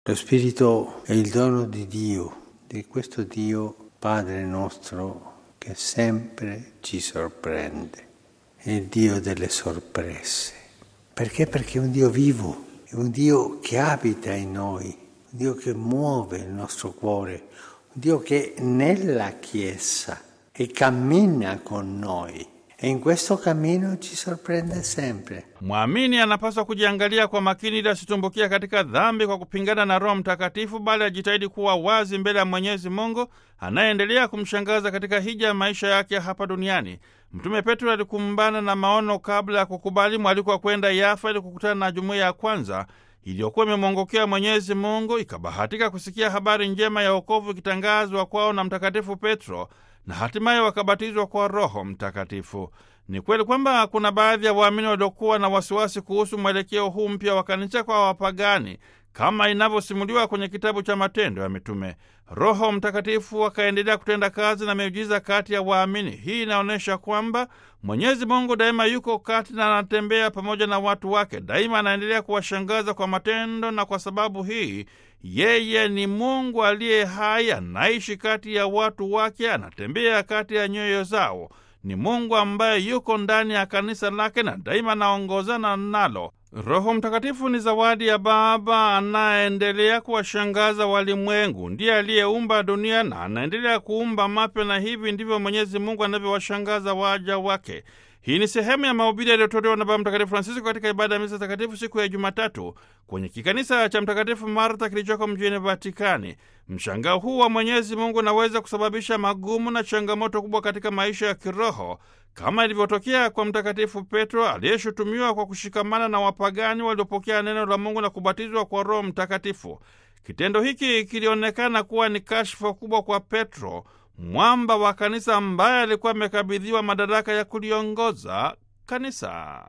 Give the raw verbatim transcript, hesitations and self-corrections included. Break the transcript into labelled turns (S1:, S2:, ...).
S1: Lo Spirito è il dono di Dio, di questo Dio Padre nostro che sempre ci sorprende. È il Dio delle sorprese. Perché? Perché è un Dio vivo, è un Dio che abita in noi, un Dio che muove il nostro cuore, un Dio che è nella Chiesa e cammina con noi. E in questo cammino ci sorprende sempre.
S2: Mwamini anapaswa kujiangalia kwa makini ili asitumbukia katika dhambi kwa kupingana na Roho Mtakatifu, bali ajitahidi kuwa wazi mbele ya Mwenyezi Mungu anayeendelea kumshangaza katika hija ya maisha yake hapa duniani. Mtume Petro alikumbana na maono kabla ya kukubali mwaliko wa kwenda Yafa ili kukutana na jumuiya ya kwanza iliyokuwa imemwongokea Mwenyezi Mungu. Ikabahatika kusikia habari njema ya wokovu ikitangazwa kwao na Mtakatifu Petro, na hatimaye wakabatizwa kwa Roho Mtakatifu. Ni kweli kwamba kuna baadhi ya waamini waliokuwa na wasiwasi kuhusu mwelekeo huu mpya wa kanisa kwa wapagani, kama inavyosimuliwa kwenye kitabu cha Matendo ya Mitume. Roho Mtakatifu akaendelea kutenda kazi na miujiza kati ya waamini. Hii inaonyesha kwamba Mwenyezi Mungu daima yuko kati na anatembea pamoja na watu wake. Daima anaendelea kuwashangaza kwa matendo, na kwa sababu hii yeye ni Mungu aliye hai, anaishi kati ya watu wake, anatembea kati ya nyoyo zao. Ni Mungu ambaye yuko ndani ya kanisa lake na daima anaongozana nalo. Roho Mtakatifu ni zawadi ya Baba anayeendelea kuwashangaza walimwengu. Ndiye aliyeumba dunia na anaendelea kuumba mapya, na hivi ndivyo Mwenyezi Mungu anavyowashangaza waja wake. Hii ni sehemu ya mahubiri yaliyotolewa na Baba Mtakatifu Francisco katika ibada ya misa takatifu siku ya Jumatatu kwenye kikanisa cha Mtakatifu Marta kilichoko mjini Vatikani. Mshangao huu wa Mwenyezi Mungu unaweza kusababisha magumu na changamoto kubwa katika maisha ya kiroho, kama ilivyotokea kwa Mtakatifu Petro aliyeshutumiwa kwa kushikamana na wapagani waliopokea neno la Mungu na kubatizwa kwa Roho Mtakatifu. Kitendo hiki kilionekana kuwa ni kashfa kubwa kwa Petro, mwamba wa kanisa ambaye alikuwa amekabidhiwa madaraka ya kuliongoza kanisa.